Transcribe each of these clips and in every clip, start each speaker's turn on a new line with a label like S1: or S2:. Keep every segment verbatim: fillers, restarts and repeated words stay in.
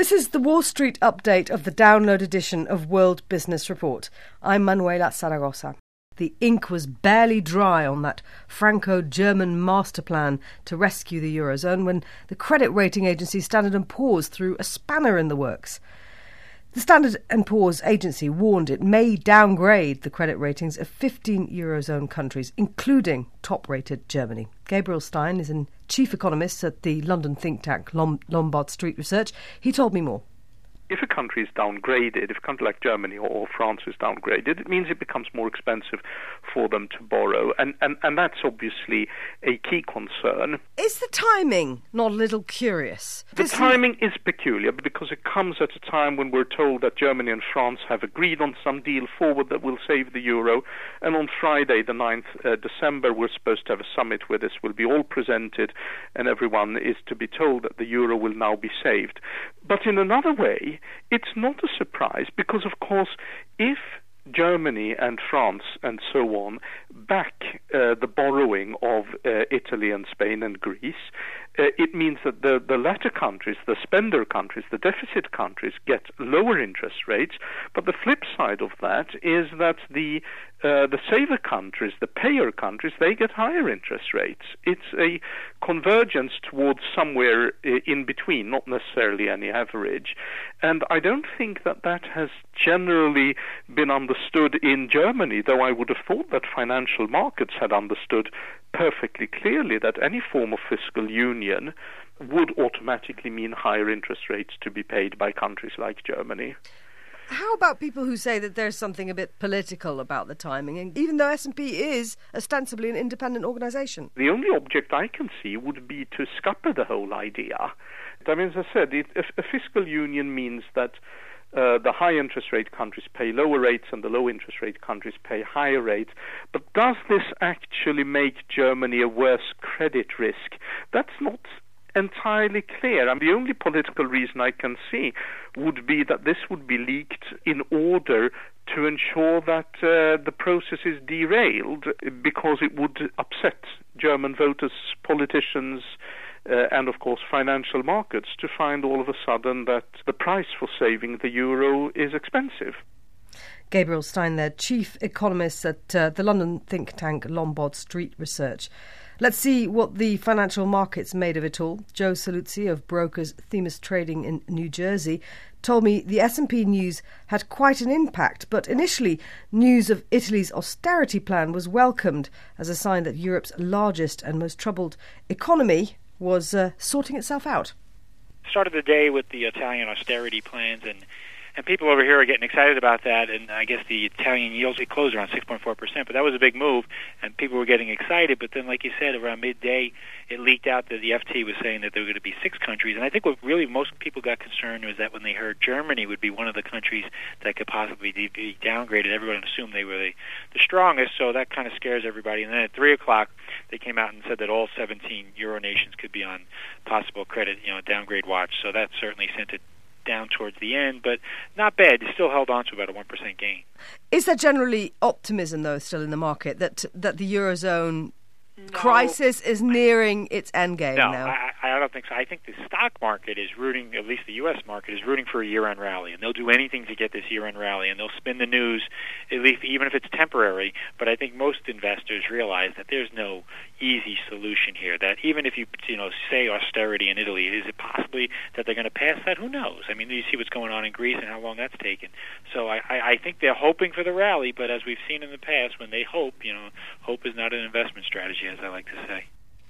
S1: This is the Wall Street update of the download edition of World Business Report. I'm Manuela Zaragoza. The ink was barely dry on that Franco-German master plan to rescue the Eurozone when the credit rating agency Standard and Poor's threw a spanner in the works. The Standard and Poor's agency warned it may downgrade the credit ratings of fifteen Eurozone countries, including top-rated Germany. Gabriel Stein is a chief economist at the London think tank Lombard Street Research. He told me more.
S2: If a country is downgraded, if a country like Germany or France is downgraded, it means it becomes more expensive for them to borrow. And, and, and that's obviously a key concern.
S1: Is the timing not a little curious?
S2: The this timing is peculiar because it comes at a time when we're told that Germany and France have agreed on some deal forward that will save the euro. And on Friday, the ninth of December, we're supposed to have a summit where this will be all presented and everyone is to be told that the euro will now be saved. But in another way, it's not a surprise because, of course, if Germany and France and so on back uh, the borrowing of uh, Italy and Spain and Greece, uh, it means that the, the latter countries, the spender countries, the deficit countries get lower interest rates. But the flip side of that is that the uh, the saver countries, the payer countries, they get higher interest rates. It's a convergence towards somewhere in between, not necessarily any average. And I don't think that that has generally been understood in Germany, though I would have thought that financial markets had understood perfectly clearly that any form of fiscal union would automatically mean higher interest rates to be paid by countries like Germany.
S1: How about people who say that there's something a bit political about the timing, and even though S and P is ostensibly an independent organisation?
S2: The only object I can see would be to scupper the whole idea. I mean, as I said, it, a, a fiscal union means that Uh, the high interest rate countries pay lower rates and the low interest rate countries pay higher rates. But does this actually make Germany a worse credit risk? That's not entirely clear. I mean, the only political reason I can see would be that this would be leaked in order to ensure that uh, the process is derailed, because it would upset German voters, politicians, Uh, and, of course, financial markets to find all of a sudden that the price for saving the euro is expensive.
S1: Gabriel Stein there, chief economist at uh, the London think tank Lombard Street Research. Let's see what the financial markets made of it all. Joe Saluzzi of brokers Themis Trading in New Jersey told me the S and P news had quite an impact, but initially news of Italy's austerity plan was welcomed as a sign that Europe's largest and most troubled economy was uh, sorting itself out.
S3: Started the day with the Italian austerity plans, and, and people over here are getting excited about that, and I guess the Italian yields, it closed around six point four percent, but that was a big move, and people were getting excited. But then, like you said, around midday, it leaked out that the F T was saying that there were going to be six countries, and I think what really most people got concerned was that when they heard Germany would be one of the countries that could possibly be downgraded, everyone assumed they were the, the strongest, so that kind of scares everybody. And then at three o'clock, they came out and said that all seventeen Euro nations could be on possible credit, you know, downgrade watch, so that certainly sent it down towards the end, but not bad. They still held on to about a one percent gain.
S1: Is there generally optimism, though, still in the market that that the Eurozone no. crisis is nearing its end game
S3: no,
S1: now?
S3: I, I don't think so. I think the stock market is rooting, at least the U S market, is rooting for a year-end rally, and they'll do anything to get this year-end rally, and they'll spin the news, at least even if it's temporary. But I think most investors realize that there's no easy solution here, that even if you, you know, say austerity in Italy, is it possibly that they're going to pass that? Who knows? I mean, you see what's going on in Greece and how long that's taken. So I, I, I think they're hoping for the rally, but as we've seen in the past, when they hope, you know, hope is not an investment strategy, as I like to say.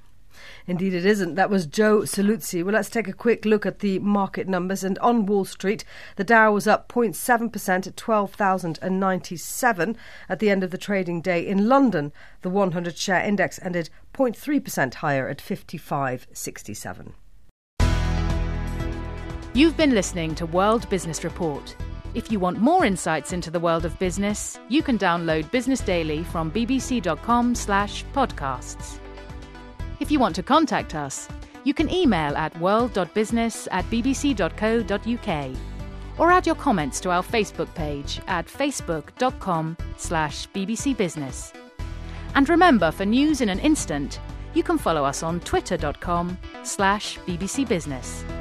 S1: Indeed it isn't. That was Joe Saluzzi. Well, let's take a quick look at the market numbers. And on Wall Street, the Dow was up zero point seven percent at twelve thousand ninety-seven at the end of the trading day. In London, the one hundred share index ended zero point three percent higher at fifty-five sixty-seven.
S4: You've been listening to World Business Report. If you want more insights into the world of business, you can download Business Daily from bbc.com slash podcasts. If you want to contact us, you can email at world.business at bbc.co.uk or add your comments to our Facebook page at facebook.com slash bbcbusiness. And remember, for news in an instant, you can follow us on twitter.com slash bbcbusiness.